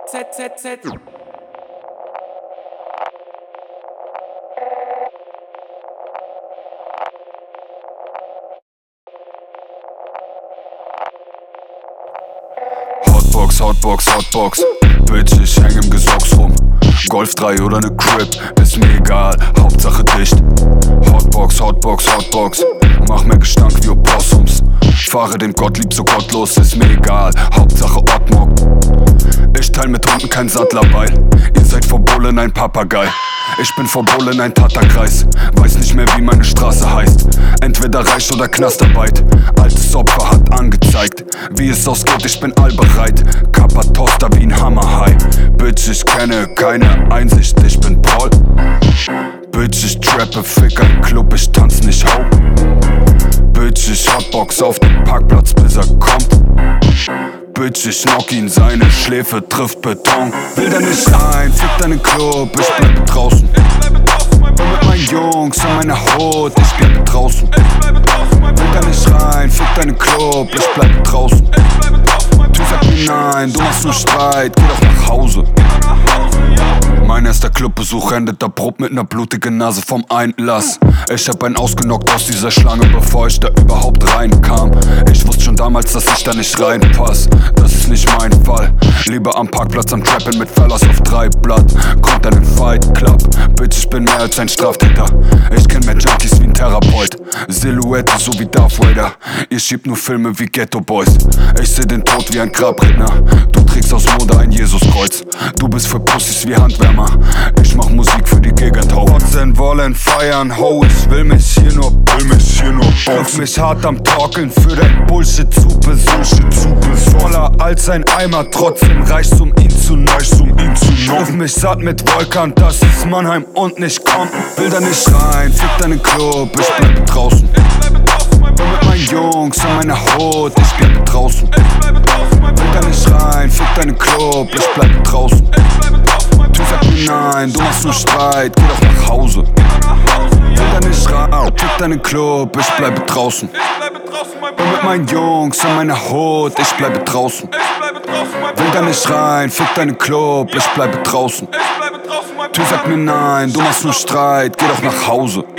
Hotbox, Hotbox, Hotbox. Bitch, ich häng im Gesocks rum. Golf 3 oder ne Crib, ist mir egal, Hauptsache dicht. Hotbox, Hotbox, Hotbox. Mach mir Gestank wie Opossums. Fahre dem Gottlieb so gottlos, ist mir egal, Hauptsache Ordnung. Ich teil mit Hunden kein Sattlerbeil. Ihr seid vor Bullen ein Papagei. Ich bin vor Bullen ein Tatterkreis. Weiß nicht mehr wie meine Straße heißt. Entweder Reich oder Knastarbeit. Altes Opfer hat angezeigt, wie es ausgeht, ich bin allbereit. Kappa-Toster wie ein Hammerhai. Bitch, ich kenne keine Einsicht, ich bin Paul. Bitch, ich trappe, fick ein Club, ich tanz nicht ho. Bitch, ich Hotbox auf dem Parkplatz, bis er kommt. Bitch, ich knock ihn, seine Schläfe trifft Beton. Will da nicht rein, fick deinen Club, ich bleibe draußen. Bin mit meinen Jungs und meiner Hut, ich bleibe draußen. Will da nicht rein, fick deinen Club, ich bleibe draußen. Du sag mir nein, du machst nur Streit, geh doch nach Hause. Mein erster Clubbesuch endet abrupt mit ner blutigen Nase vom Einlass. Ich hab einen ausgenockt aus dieser Schlange, bevor ich da überhaupt reinkam. Ich wusste schon damals, dass ich da nicht reinpass. Das ist nicht mein Fall. Lieber am Parkplatz am Trappen mit Fellas auf 3 Blatt. Kommt dann im Fight Club. Bitch, ich bin mehr als ein Straftäter. Ich kenn mehr Junkies wie ein Therapeut. Silhouette so wie Darth Vader. Ihr schiebt nur Filme wie Ghetto Boys. Ich seh den Tod wie ein Grabredner. Du trägst aus Mode ein Jesuskreuz. Du bist für Pussys wie Handwärmer. Ich mach Musik für die Gegend, ho. Fotzen wollen feiern, ho. Ich will mich hier nur Triff mich hart am Torkeln für dein Bullshit zu besuchen. Voller als ein Eimer, trotzdem reicht's ihn zu neu. Triff mich satt mit Volkan, das ist Mannheim und nicht Compton. Will da nicht rein, fick deinen Club, ich bleibe draußen. Bin mit meinen Jungs und meiner Hut, ich bleibe draußen. Will da nicht rein, fick deinen Club, ich bleibe draußen. Du sag mir nein, du machst nur Streit, geh doch nach Hause. Will da nicht rein, fick deinen Club, ich bleibe draußen. Bin mit meinen Jungs und meiner Hut, ich bleibe draußen. Will da nicht rein, fick deinen Club, ich bleibe draußen. Du sag mir nein, du machst nur Streit, geh doch nach Hause.